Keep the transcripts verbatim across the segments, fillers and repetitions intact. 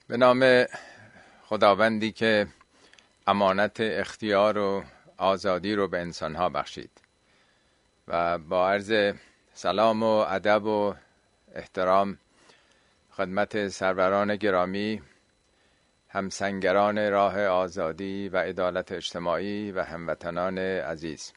به نام خداوندی که امانت اختیار و آزادی رو به انسانها بخشید و با عرض سلام و ادب و احترام خدمت سروران گرامی، همسنگران راه آزادی و عدالت اجتماعی و هموطنان عزیز،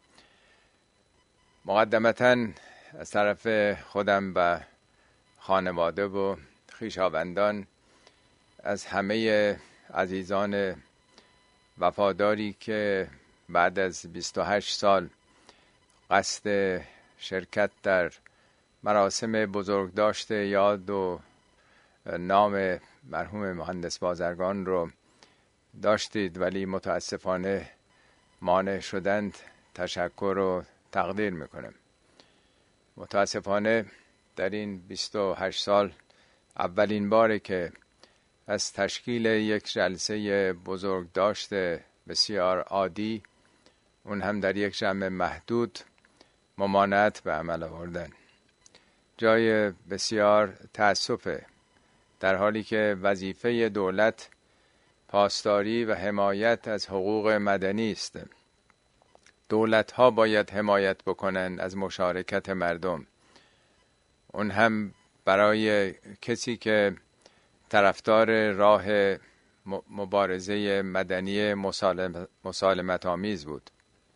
مقدمتاً از طرف خودم و خانواده و خویشاوندان از همه عزیزان وفاداری که بعد از بیست و هشت سال قصد شرکت در مراسم بزرگداشت یاد و نام مرحوم مهندس بازرگان رو داشتید ولی متاسفانه مانع شدند، تشکر و تقدیر میکنم. متاسفانه در این بیست و هشت سال اولین باره که از تشکیل یک جلسه بزرگداشت بسیار عادی، اون هم در یک جمع محدود، ممانعت به عمل آوردن. جای بسیار تأسفه، در حالی که وظیفه دولت پاسداری و حمایت از حقوق مدنی است. دولت ها باید حمایت بکنن از مشارکت مردم، اون هم برای کسی که طرفدار راه مبارزه مدنی مسالمت آمیز بود.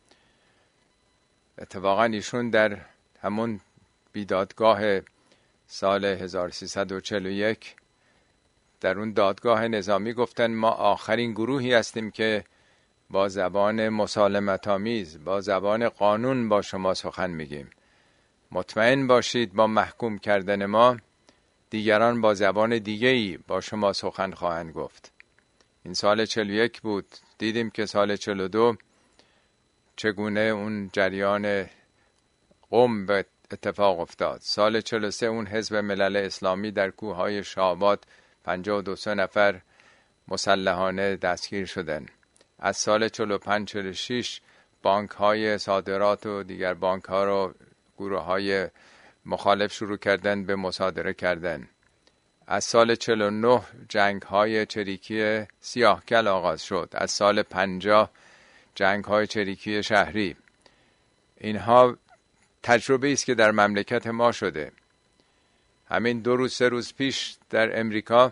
اتفاقا ایشون در همون بیدادگاه سال هزار و سیصد و چهل و یک در اون دادگاه نظامی گفتن ما آخرین گروهی هستیم که با زبان مسالمت آمیز، با زبان قانون با شما سخن میگیم. مطمئن باشید با محکوم کردن ما دیگران با زبان دیگه‌ای با شما سخن خواهند گفت. این سال چهل و یک بود. دیدیم که سال چهل و دو چگونه اون جریان قم به اتفاق افتاد. سال چهل و سه اون حزب ملل اسلامی در کوههای شعبات پنجاه و دو نفر مسلحانه دستگیر شدن. از سال چهل و پنج چهل و شش بانک های صادرات و دیگر بانک ها رو گروه های مخالف شروع کردن به مصادره کردن. از سال چهل و نه جنگ های چریکی سیاهکل آغاز شد. از سال پنجاه جنگ های چریکی شهری. اینها تجربه است که در مملکت ما شده. همین دو روز سه روز پیش در امریکا،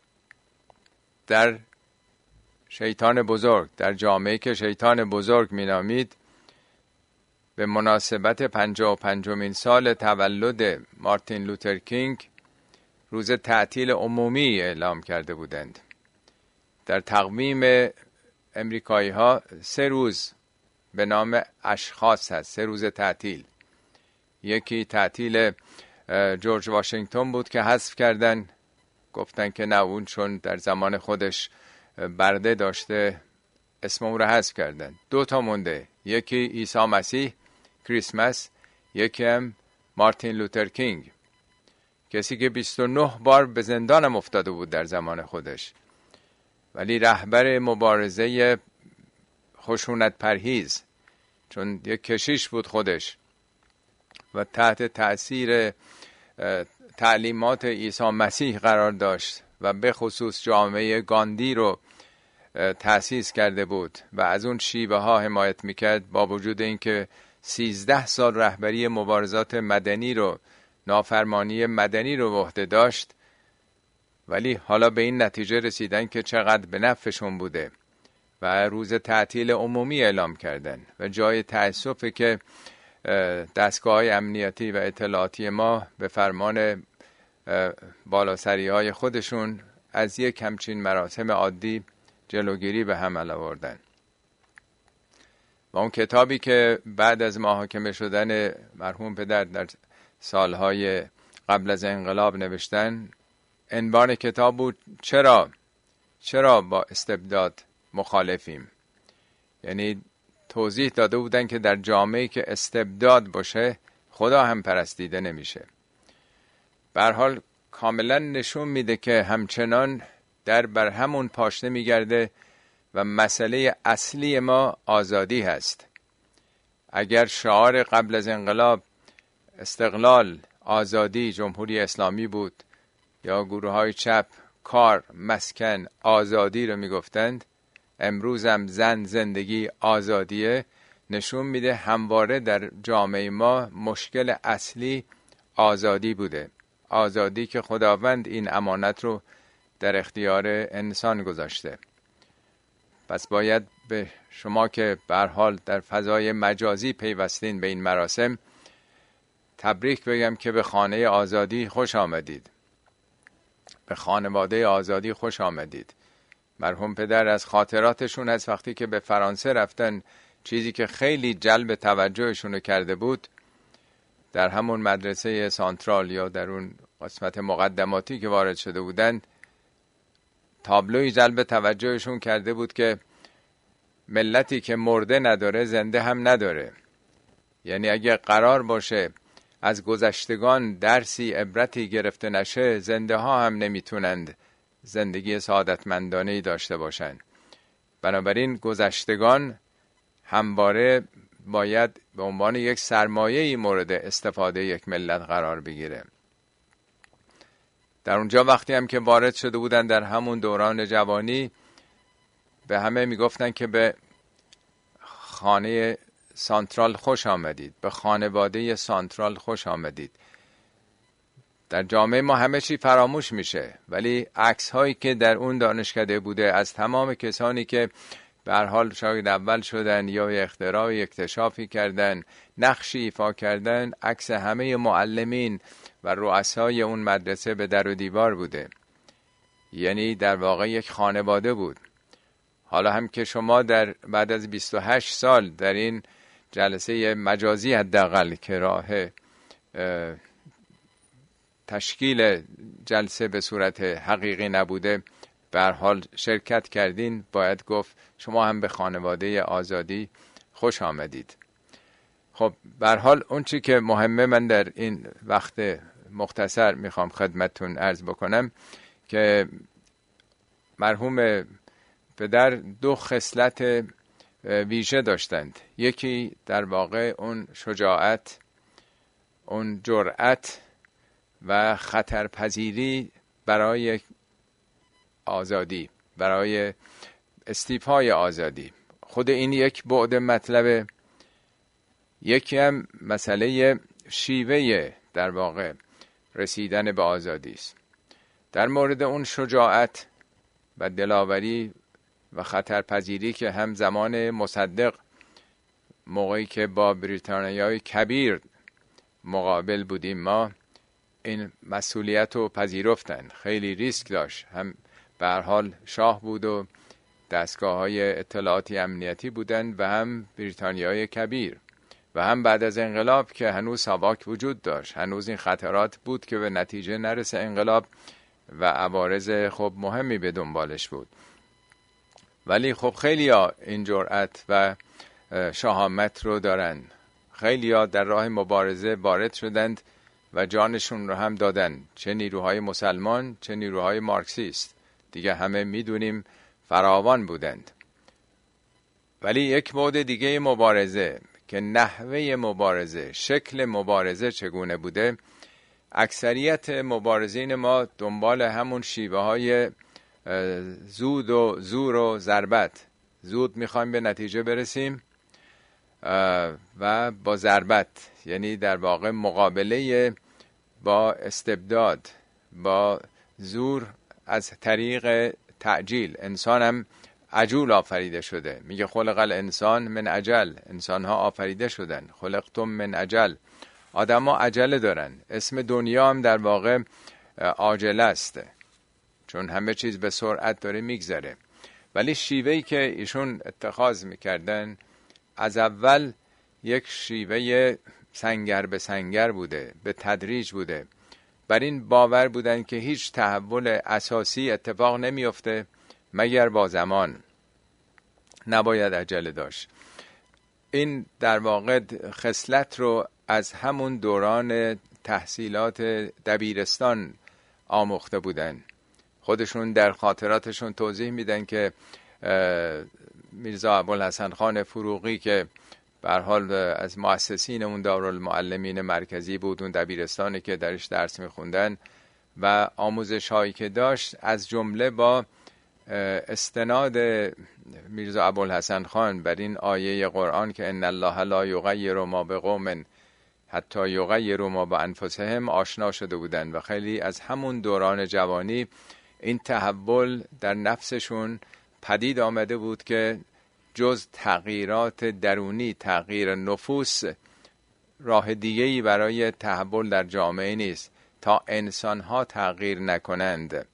در شیطان بزرگ، در جامعه که شیطان بزرگ مینامید، به مناسبت پنجاه و پنجمین سال تولد مارتین لوتر کینگ روز تعطیل عمومی اعلام کرده بودند. در تقویم امریکایی ها سه روز به نام اشخاص هست، سه روز تعطیل. یکی تعطیل جورج واشنگتن بود که حذف کردن، گفتن که نه، اون چون در زمان خودش برده داشته اسم اون رو حذف کردن. دو تا مونده، یکی عیسی مسیح کریسمس، یکی هم مارتین لوتر کینگ، کسی که بیست و نه بار به زندانم افتاده بود در زمان خودش، ولی رهبر مبارزه خشونت پرهیز، چون یک کشیش بود خودش و تحت تأثیر تعلیمات عیسی مسیح قرار داشت و به خصوص جامعه گاندی رو تأسیس کرده بود و از اون شیوه ها حمایت میکرد. با وجود اینکه سیزده سال رهبری مبارزات مدنی رو، نافرمانی مدنی رو به عهده داشت، ولی حالا به این نتیجه رسیدن که چقدر به نفعشون بوده و روز تعطیل عمومی اعلام کردن. و جای تأسفه که دستگاه‌های امنیتی و اطلاعاتی ما به فرمان بالاسری های خودشون از یک همچین مراسم عادی جلوگیری به عمل آوردن. و اون کتابی که بعد از محاکمه شدن مرحوم پدر در سالهای قبل از انقلاب نوشتن، عنوان کتاب بود چرا چرا با استبداد مخالفیم. یعنی توضیح داده بودن که در جامعه‌ای که استبداد باشه خدا هم پرستیده نمیشه. به هر حال کاملا نشون میده که همچنان در بر همون پاشنه میگرده و مسئله اصلی ما آزادی هست. اگر شعار قبل از انقلاب استقلال، آزادی، جمهوری اسلامی بود، یا گروه های چپ کار، مسکن، آزادی رو میگفتند، امروز هم زن، زندگی، آزادیه، نشون میده همواره در جامعه ما مشکل اصلی آزادی بوده. آزادی که خداوند این امانت رو در اختیار انسان گذاشته. پس باید به شما که به هر حال در فضای مجازی پیوستین به این مراسم تبریک بگم که به خانه آزادی خوش آمدید، به خانواده آزادی خوش آمدید. مرحوم پدر از خاطراتشون از وقتی که به فرانسه رفتن، چیزی که خیلی جلب توجهشون کرده بود، در همون مدرسه سانترال یا در اون قسمت مقدماتی که وارد شده بودند، تابلوی جلب توجهشون کرده بود که ملتی که مرده نداره زنده هم نداره. یعنی اگه قرار باشه از گذشتگان درسی عبرتی گرفته نشه، زنده ها هم نمیتونند زندگی سعادتمندانه‌ای داشته باشند. بنابراین گذشتگان همواره باید به عنوان یک سرمایه‌ای مورد استفاده یک ملت قرار بگیره. در اونجا وقتی هم که وارد شده بودن در همون دوران جوانی، به همه میگفتن که به خانه سانترال خوش آمدید، به خانواده سانترال خوش آمدید. در جامعه ما همه چی فراموش میشه، ولی عکس هایی که در اون دانشکده بوده از تمام کسانی که به هر حال شاگرد اول شدن یا اختراع اکتشافی کردن، نقشی ایفا کردن، عکس همه معلمین و رؤسای اون مدرسه به در و دیوار بوده. یعنی در واقع یک خانواده بود. حالا هم که شما در بعد از بیست و هشت سال در این جلسه مجازی حداقل که راه تشکیل جلسه به صورت حقیقی نبوده به هر حال شرکت کردین، باید گفت شما هم به خانواده آزادی خوش آمدید. خب به هر حال اون چی که مهمه من در این وقت مختصر میخوام خدمتتون عرض بکنم که مرحوم پدر دو خصلت ویژه داشتند. یکی در واقع اون شجاعت، اون جرأت و خطرپذیری برای آزادی، برای استیفای آزادی. خود این یک بعد مطلبه. یکی هم مسئله شیوه در واقع رسیدن به آزادی است. در مورد اون شجاعت و دلاوری و خطرپذیری که هم زمان مصدق موقعی که با بریتانیای کبیر مقابل بودیم ما، این مسئولیت رو پذیرفتن. خیلی ریسک داشت، هم به هر حال شاه بود و دستگاه های اطلاعاتی امنیتی بودند و هم بریتانیای کبیر و هم بعد از انقلاب که هنوز ساواک وجود داشت، هنوز این خطرات بود که به نتیجه نرسه انقلاب و عوارض خب مهمی به دنبالش بود. ولی خب خیلی ها این جرأت و شهامت رو دارن. خیلی ها در راه مبارزه وارد شدند و جانشون رو هم دادن، چه نیروهای مسلمان چه نیروهای مارکسیست، دیگه همه میدونیم فراوان بودند. ولی یک بعد دیگه مبارزه که نحوه مبارزه، شکل مبارزه چگونه بوده، اکثریت مبارزین ما دنبال همون شیوه های زود و زور و ضربت، زود میخوایم به نتیجه برسیم و با ضربت، یعنی در واقع مقابله با استبداد، با زور از طریق تعجیل. انسان هم عجول آفریده شده. میگه خلق الانسان من عجل، انسان ها آفریده شدن خلقتم من عجل. آدم ها عجله دارن. اسم دنیا هم در واقع عاجله است، چون همه چیز به سرعت داره میگذره. ولی شیوهی که ایشون اتخاذ میکردن از اول یک شیوه سنگر به سنگر بوده، به تدریج بوده. بر این باور بودن که هیچ تحول اساسی اتفاق نمیفته مگر با زمان، نباید عجله داشت. این در واقع خصلت رو از همون دوران تحصیلات دبیرستان آموخته بودن. خودشون در خاطراتشون توضیح میدن که میرزا ابوالحسن خان فروغی که به هر حال از مؤسسین اون دارالمعلمین مرکزی بود، اون دبیرستانی که درش درس میخوندن، و آموزش هایی که داشت، از جمله با استناد میرزا ابوالحسن خان بر این آیه قرآن که ان الله لا یغیر ما بقوم حتی یغیروا ما بانفسهم آشنا شده بودند و خیلی از همون دوران جوانی این تحول در نفسشون پدید آمده بود که جز تغییرات درونی، تغییر نفوس، راه دیگه‌ای برای تحول در جامعه نیست تا انسان‌ها تغییر نکنند.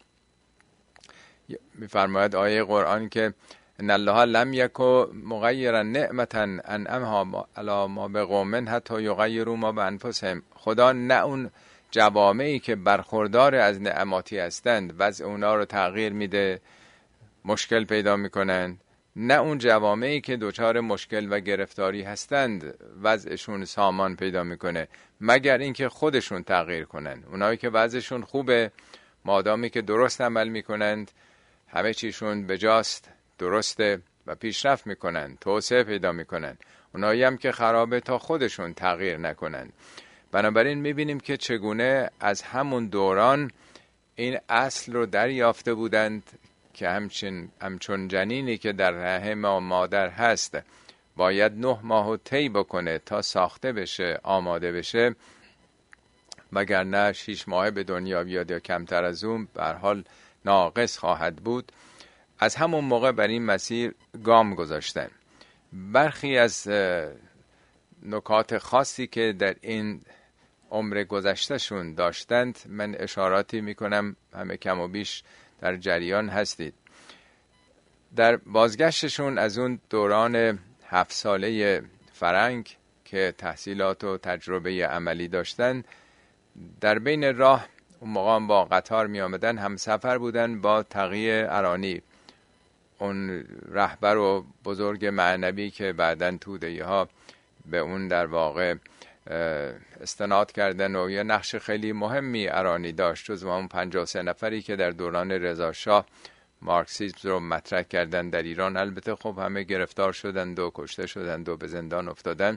می‌فرماید آیه قرآن که ان الله لم یکن مغیرا نعمتا انعمها علی ما بقوم حتی یغیروا ما بانفسهم. خدا نه اون جوامعی که برخوردار از نعماتی هستند وضع اونا رو تغییر میده، مشکل پیدا میکنند، نه اون جوامعی که دچار مشکل و گرفتاری هستند وضعشون سامان پیدا میکنه، مگر اینکه خودشون تغییر کنن. اونایی که وضعشون خوبه، مادامی که درست عمل میکنند، همه چیشون بجاست، درسته و پیشرفت میکنن، توسعه پیدا میکنن. اونایی هم که خرابه تا خودشون تغییر نکنن. بنابراین میبینیم که چگونه از همون دوران این اصل رو دریافته بودند که همچون, همچون جنینی که در رحم مادر هست باید نه ماه طی بکنه تا ساخته بشه، آماده بشه، وگرنه شش ماه به دنیا بیاد یا کمتر از اون به هر حال ناقص خواهد بود. از همون موقع بر این مسیر گام گذاشتن. برخی از نکات خاصی که در این عمر گذشتهشون داشتند من اشاراتی میکنم، همه کم و بیش در جریان هستید. در بازگشتشون از اون دوران هفت ساله فرنگ که تحصیلات و تجربه عملی داشتن، در بین راه اون موقع با قطار می آمدن، هم سفر بودن با تقی ارانی، اون رهبر و بزرگ معنوی که بعدن توده‌ای ها به اون در واقع استناد کردن و یه نقش خیلی مهمی ارانی داشت، جز اون پنجاه و سه نفری که در دوران رضا شاه مارکسیسم رو مطرح کردن در ایران. البته خب همه گرفتار شدند و کشته شدند و به زندان افتادن.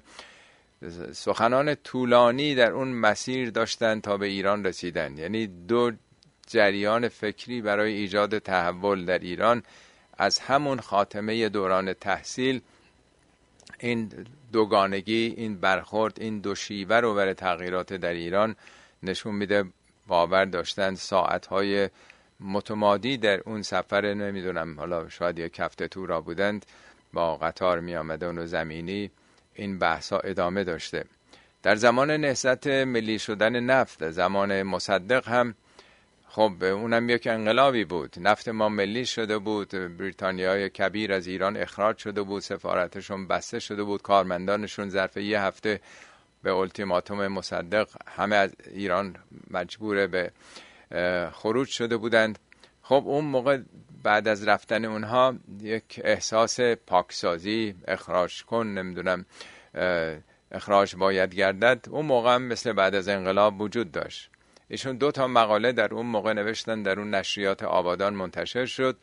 سخنان طولانی در اون مسیر داشتن تا به ایران رسیدن. یعنی دو جریان فکری برای ایجاد تحول در ایران از همون خاتمه دوران تحصیل، این دوگانگی، این برخورد، این دو شیوه رو برای تغییرات در ایران نشون میده. باور داشتن ساعتهای متمادی در اون سفر، نمیدونم حالا شاید یک هفته تو را بودند، با قطار می آمده اون زمینی. این بحثا ادامه داشته. در زمان نهضت ملی شدن نفت، زمان مصدق هم خب اونم یک انقلابی بود. نفت ما ملی شده بود، بریتانیای کبیر از ایران اخراج شده بود، سفارتشون بسته شده بود، کارمندانشون ظرف یه هفته به التیماتوم مصدق همه از ایران مجبور به خروج شده بودند. خب اون موقع بعد از رفتن اونها یک احساس پاکسازی، اخراج کن، نمیدونم اخراج باید گردد، اون موقع هم مثل بعد از انقلاب وجود داشت. ایشون دو تا مقاله در اون موقع نوشتن، در اون نشریات آبادان منتشر شد.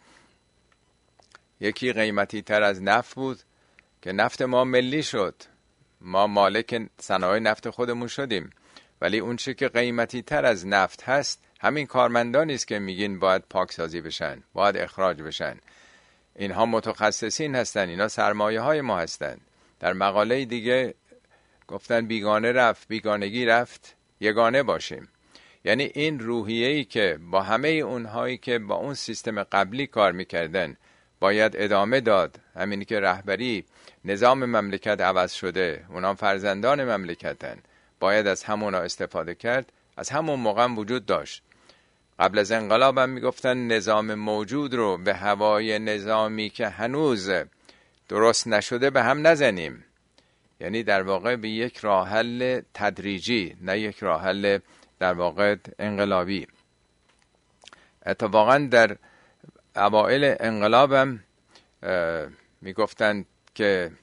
یکی قیمتی تر از نفت بود که نفت ما ملی شد، ما مالک صنایع نفت خودمون شدیم، ولی اون چی که قیمتی تر از نفت هست همین کارمندانی است که میگین باید پاکسازی بشن، باید اخراج بشن. اینها متخصصین هستن، اینا سرمایه های ما هستن. در مقاله دیگه گفتن بیگانه رفت، بیگانگی رفت، یگانه باشیم. یعنی این روحیه‌ای که با همه اونهایی که با اون سیستم قبلی کار میکردن باید ادامه داد. همینی که رهبری نظام مملکت عوض شده، اونا فرزندان مملکتن، باید از همونا استفاده کرد. از همون موقع هم وجود داشت. قبل از انقلاب هم میگفتن نظام موجود رو به هوای نظامی که هنوز درست نشده به هم نزنیم. یعنی در واقع به یک راه حل تدریجی، نه یک راه حل در واقع انقلابی. اتفاقا در اوائل انقلاب هم میگفتن که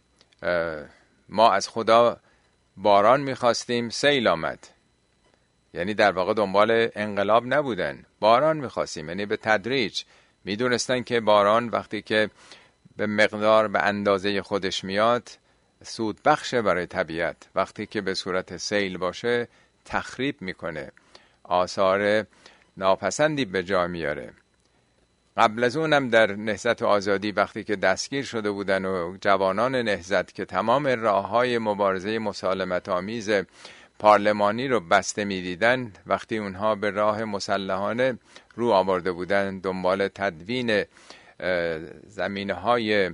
ما از خدا باران میخواستیم، سیل آمد. یعنی در واقع دنبال انقلاب نبودن، باران میخواستیم. یعنی به تدریج میدونستن که باران وقتی که به مقدار به اندازه خودش میاد سود بخشه برای طبیعت، وقتی که به صورت سیل باشه تخریب میکنه، آثار ناپسندی به جا میاره. قبل از اونم در نهضت آزادی وقتی که دستگیر شده بودن و جوانان نهضت که تمام راه‌های مبارزه مسالمت آمیز پارلمانی رو بسته می‌دیدن، وقتی اونها به راه مسلحانه رو آورده بودن دنبال تدوین زمینه‌های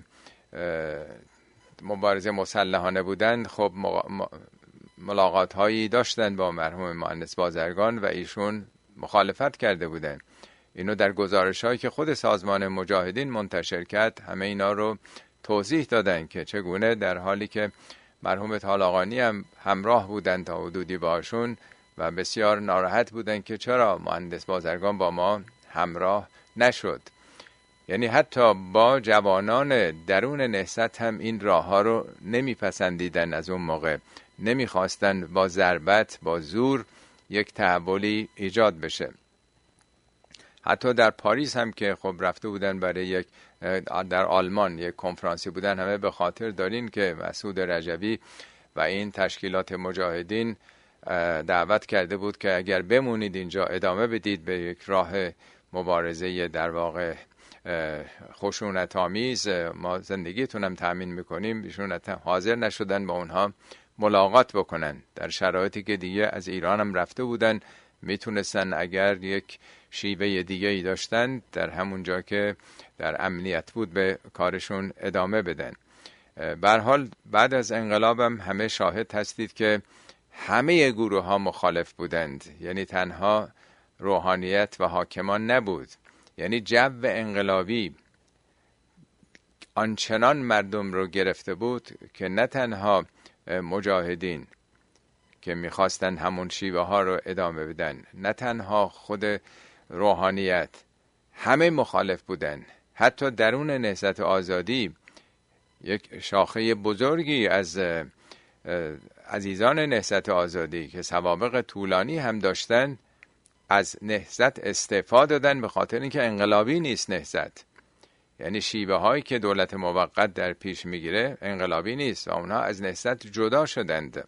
مبارزه مسلحانه بودن، خب ملاقات هایی داشتن با مرحوم مهندس بازرگان و ایشون مخالفت کرده بودن. اینو در گزارش هایی که خود سازمان مجاهدین منتشر کرد همه اینا رو توضیح دادن که چگونه در حالی که مرحوم طالقانی هم همراه بودن تا حدودی باشون و بسیار ناراحت بودن که چرا مهندس بازرگان با ما همراه نشد. یعنی حتی با جوانان درون نهضت هم این راه ها رو نمیپسندیدن. از اون موقع نمیخواستن با ضربت با زور یک تحولی ایجاد بشه. حتی در پاریس هم که خب رفته بودن برای یک، در آلمان یک کنفرانسی بودن، همه به خاطر دارین که مسعود رجبی و این تشکیلات مجاهدین دعوت کرده بود که اگر بمونید اینجا ادامه بدید به یک راه مبارزه در واقع خشونت آمیز، ما زندگیتونم تأمین میکنیم. ایشون حاضر نشدن با اونها ملاقات بکنن در شرایطی که دیگه از ایران هم رفته بودن، میتونستن اگر یک شیوه دیگه ای داشتن در همون جا که در امنیت بود به کارشون ادامه بدن. به هر حال بعد از انقلابم همه شاهد هستید که همه گروه ها مخالف بودند. یعنی تنها روحانیت و حاکمان نبود، یعنی جو انقلابی آنچنان مردم رو گرفته بود که نه تنها مجاهدین که میخواستن همون شیوه ها رو ادامه بدن، نه تنها خود روحانیت، همه مخالف بودن. حتی درون نهضت آزادی یک شاخه بزرگی از عزیزان نهضت آزادی که سوابق طولانی هم داشتن از نهضت استعفا دادن به خاطر اینکه انقلابی نیست نهضت. یعنی شیوه هایی که دولت موقت در پیش میگیره انقلابی نیست و اونها از نهضت جدا شدند.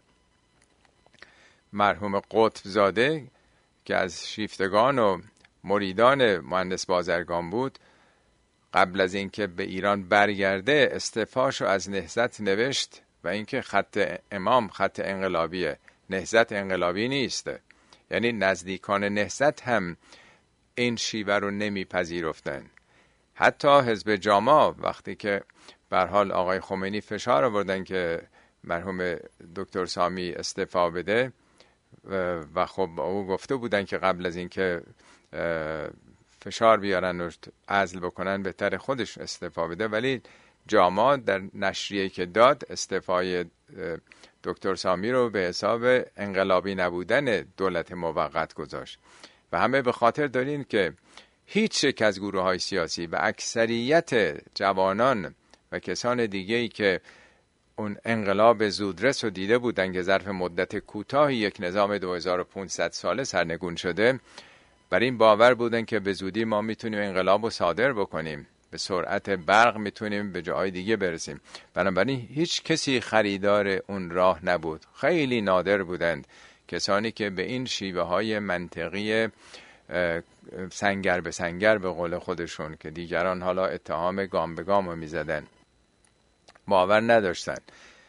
مرحوم قطب زاده که از شیفتگان و مریدان مهندس بازرگان بود، قبل از اینکه به ایران برگرده استعفاشو از نهضت نوشت و اینکه خط امام خط انقلابیه، نهضت انقلابی نیست. یعنی نزدیکان نهضت هم این شیوه رو نمیپذیرفتن. حتی حزب جاما وقتی که به هر حال آقای خمینی فشار آوردن که مرحوم دکتر سامی استعفا بده و خب او گفته بودن که قبل از اینکه فشار بیارن و عزل بکنن بهتر خودش استعفا بده، ولی جاما در نشریه که داد استعفای دکتر سامی رو به حساب انقلابی نبودن دولت موقت گذاشت. و همه به خاطر دارین که هیچ یک از گروه های سیاسی و اکثریت جوانان و کسان دیگه‌ای که اون انقلاب زودرس رو دیده بودن که ظرف مدت کوتاهی یک نظام دو هزار و پانصد ساله سرنگون شده، بر این باور بودن که به زودی ما میتونیم انقلاب رو صادر بکنیم، به سرعت برق میتونیم به جای دیگه برسیم. بنابراین هیچ کسی خریدار اون راه نبود. خیلی نادر بودند کسانی که به این شیوه های منطقی سنگر به سنگر به قول خودشون که دیگران حالا اتهام گام به گام رو میزدن باور نداشتن.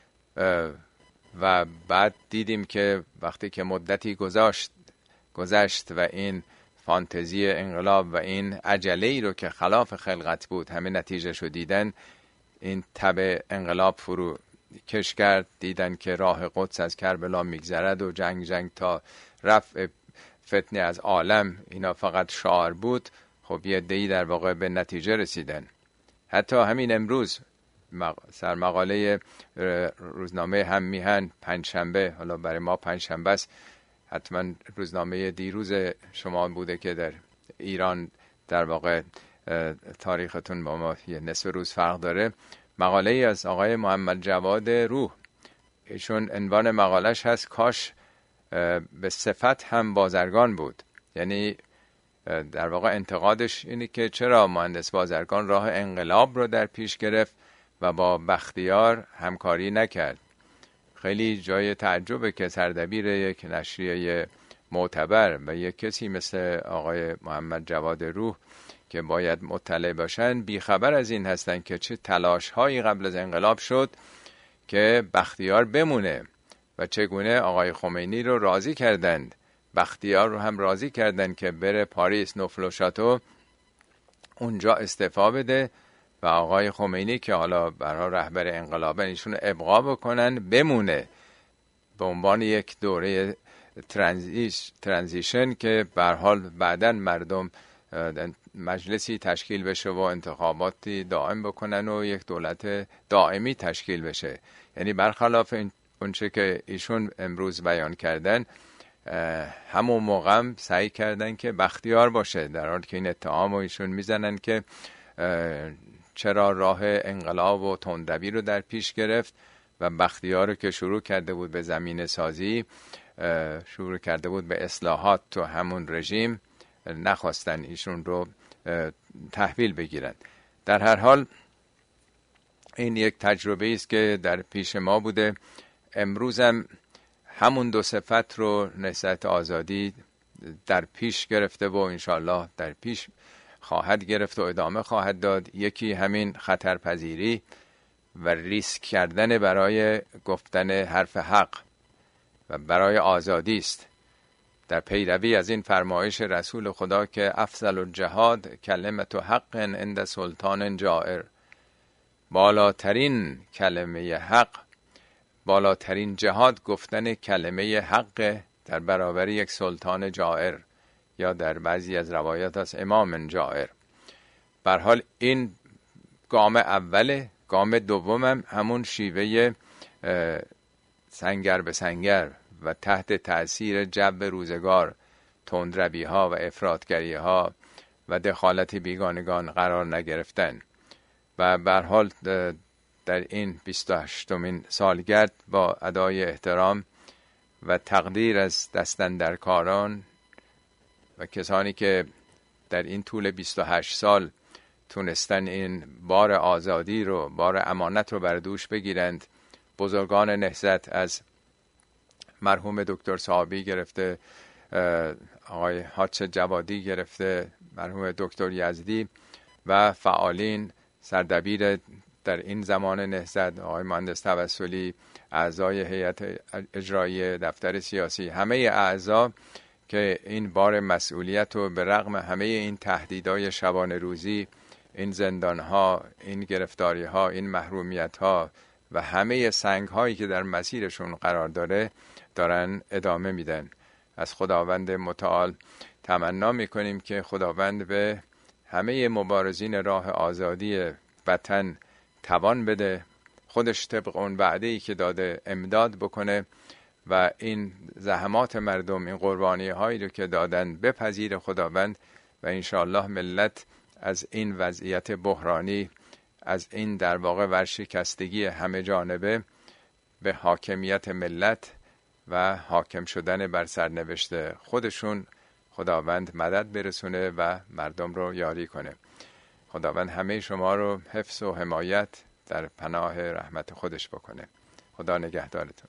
و بعد دیدیم که وقتی که مدتی گذشت گذشت و این فانتزی انقلاب و این عجله‌ای رو که خلاف خلقت بود همه نتیجه‌شو دیدن، این تب انقلاب فرو کش کرد. دیدن که راه قدس از کربلا میگذرد و جنگ جنگ تا رفع فتنه از عالم اینا فقط شعار بود. خب یه عده‌ای در واقع به نتیجه رسیدن. حتی همین امروز سرمقاله روزنامه هم میهن پنجشنبه، حالا برای ما پنجشنبه است، حتما روزنامه دیروز شما بوده که در ایران در واقع تاریختون با ما یه نصف روز فرق داره، مقاله ای از آقای محمد جواد روح. ایشون عنوان مقالش هست کاش به صفت هم بازرگان بود. یعنی در واقع انتقادش اینه که چرا مهندس بازرگان راه انقلاب رو در پیش گرفت و با بختیار همکاری نکرد. خیلی جای تعجبه که سردبیر یک نشریه معتبر و یک کسی مثل آقای محمد جواد روح که باید مطلع باشن بیخبر از این هستن که چه تلاش هایی قبل از انقلاب شد که بختیار بمونه و چگونه آقای خمینی رو راضی کردند، بختیار رو هم راضی کردند که بره پاریس نوفل و شاتو اونجا استعفا بده و آقای خمینی که حالا برای رهبر انقلابن ایشون ابقا بکنن بمونه به عنوان یک دوره ترانزیش ترانزیشن که به هر حال بعداً مردم مجلسی تشکیل بشه و انتخاباتی دائم بکنن و یک دولت دائمی تشکیل بشه. یعنی برخلاف اونچه که ایشون امروز بیان کردن، همون موقع هم سعی کردن که بختیار باشه، در حالی که این اتهام و ایشون میزنن که چرا راه انقلاب و تندروی رو در پیش گرفت و بختیار رو که شروع کرده بود به زمینه سازی، شروع کرده بود به اصلاحات تو همون رژیم، نخواستن ایشون رو تحویل بگیرن. در هر حال این یک تجربه است که در پیش ما بوده. امروز هم همون دو صفت رو نهضت آزادی در پیش گرفته و انشالله در پیش خواهد گرفت و ادامه خواهد داد. یکی همین خطرپذیری و ریسک کردن برای گفتن حرف حق و برای آزادی است، در پیروی از این فرمایش رسول خدا که افضل الجهاد کلمت حق عند سلطان جائر، بالاترین کلمه حق، بالاترین جهاد گفتن کلمه حق در برابر یک سلطان جائر، یا در بعضی از روایات از امام جائر. به هر حال این گام اوله. گام دومم همون شیوه سنگر به سنگر و تحت تأثیر جو روزگار، تندروی ها و افراطگری ها و دخالت بیگانگان قرار نگرفتن. و به هر حال در این بیست و هشتمین سالگرد با ادای احترام و تقدیر از دستاندرکاران و کسانی که در این طول بیست و هشت سال تونستن این بار آزادی رو، بار امانت رو بر دوش بگیرند، بزرگان نهضت از مرحوم دکتر صحابی گرفته، آقای حاج جوادی گرفته، مرحوم دکتر یزدی و فعالین، سردبیر در این زمان نهضت آقای مهندس توسلی، اعضای هیئت اجرایی دفتر سیاسی، همه اعضا که این بار مسئولیت رو به رغم همه این تهدیدهای شبانه روزی، این زندانها، این گرفتاریها، این محرومیتها و همه سنگهایی که در مسیرشون قرار داره دارن ادامه میدن. از خداوند متعال تمنا میکنیم که خداوند به همه مبارزین راه آزادی وطن توان بده، خودش طبق اون وعده‌ای که داده امداد بکنه و این زحمات مردم، این قربانی هایی رو که دادن بپذیر خداوند و انشاءالله ملت از این وضعیت بحرانی، از این در واقع ورشکستگی همه جانبه به حاکمیت ملت و حاکم شدن بر سرنوشت خودشون خداوند مدد برسونه و مردم رو یاری کنه. خداوند همه شما رو حفظ و حمایت در پناه رحمت خودش بکنه. خدا نگهدارتون.